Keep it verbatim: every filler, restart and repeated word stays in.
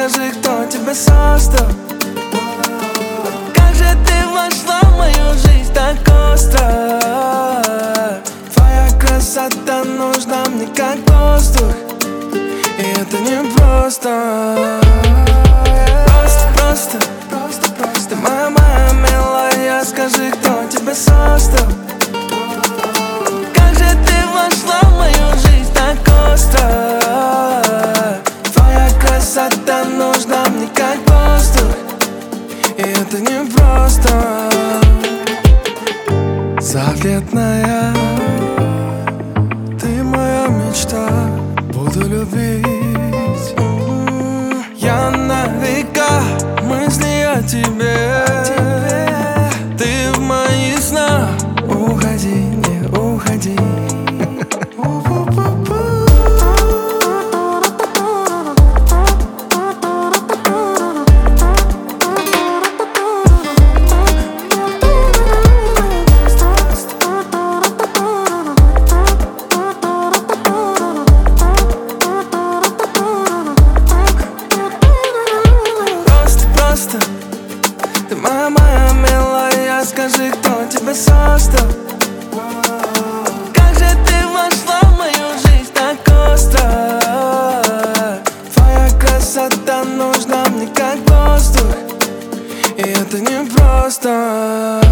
скажи, кто тебя создал? Как же ты вошла в мою жизнь так остро? Твоя красота нужна мне как воздух, и это не просто. Просто, просто, просто, просто. Ты моя, моя милая, скажи, кто тебя создал? Как же ты вошла в мою жизнь так остро? Твоя красота нужна мне как воздух, и это не просто. Заветная, ты моя мечта, буду любить. Я на века мысли о тебе, ты в моих снах. Уходи, не уходи. Ты моя, моя милая, скажи, кто тебя создал? Как же ты вошла в мою жизнь так остро? Твоя красота нужна мне как воздух, и это не просто.